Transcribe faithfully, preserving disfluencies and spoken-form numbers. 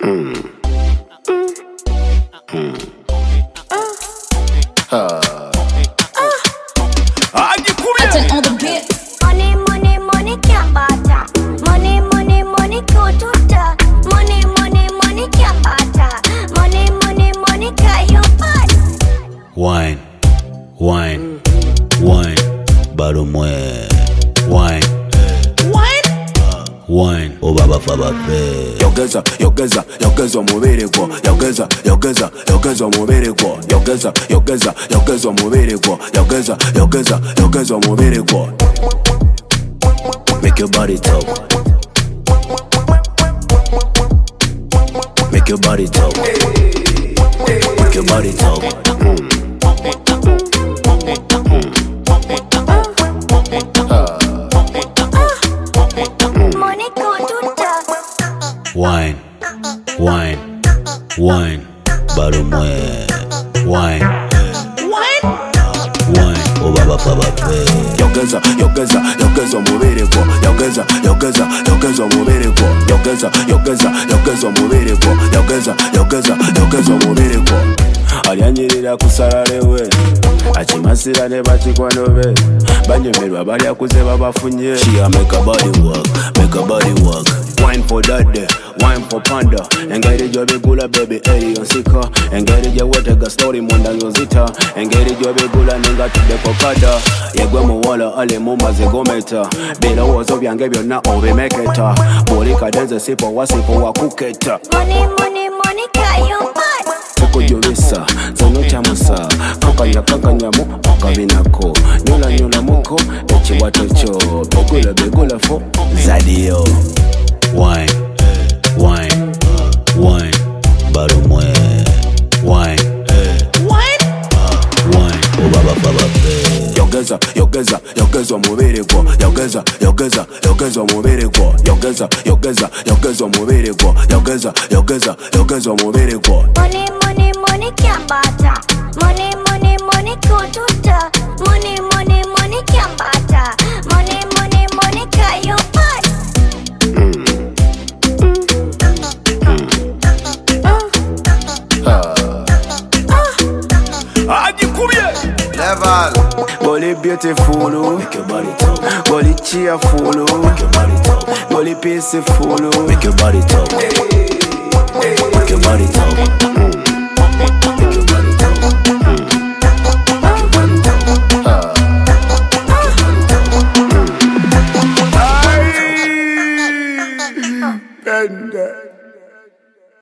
Mm. Mm. Uh. Attend on the beat. Money, money, money can't butter. Money, money, money go to ta. Money, money, money can't butter. Money, money, money can't you buy. Wine, wine, wine, bado mwe. Wine, Wine. wine, oh baba faba fe. Yogeza, yogeza, yogeza mubiri kwa. Yogeza, yogeza, yogeza mubiri kwa. Yogeza, yogeza, yogeza mubiri kwa. Yogeza, yogeza, yogeza mubiri kwa. Make your body talk. Make your body talk. Make your body talk. Mm. Money go to ta. Wine, wine, wine, bado mwe. Wine, Wine. wine, oh baba faba fe. Yogeza, yogeza, yogeza mubiri kwa. Yogeza, yogeza, yogeza mubiri kwa. Yogeza, yogeza, yogeza mubiri kwa. Yogeza, yogeza, yogeza mubiri kwa. Alyanyirira kusalarewe achimasira ne bachikwanobe banyemerwa bali akuze babafunye. She a make a body work, make a body work. Wine for daddy, wine for panda. Engeri jobe gula baby eri yonsika. Engeri jawetega story munda nzozita. Engeri jobe gula ninga tude kokada. Yegwe muwala ale mumaze gometa. Bila wozo byange byonna obimeketa. Boli kadenze sipo wasipo wakuketa. Money, money, money can't you buy. Tekujulisa, zano chamusa. Kakanya kakanya mu okabinako. Nyola nyola muko, echiwato cho. Begula begula fo Zadio. Wine, wine, wine, bado mwe. Wine, Wine. wine, oh baba faba fe. Yogeza, yogeza, yogeza mubiri kwa. Yogeza, yogeza, yogeza mubiri kwa. Yogeza, yogeza, yogeza mubiri kwa. Yogeza, yogeza, yogeza mubiri kwa. Money, money, money can't butter. Money, money, money go to ta. Money, money, money can't butter. Money, money, money can't you buy. Level. Goli beautiful, Make your body talk. goli cheerful, Make your body talk. goli peaceful. Make your body talk. Make your body talk. Mm.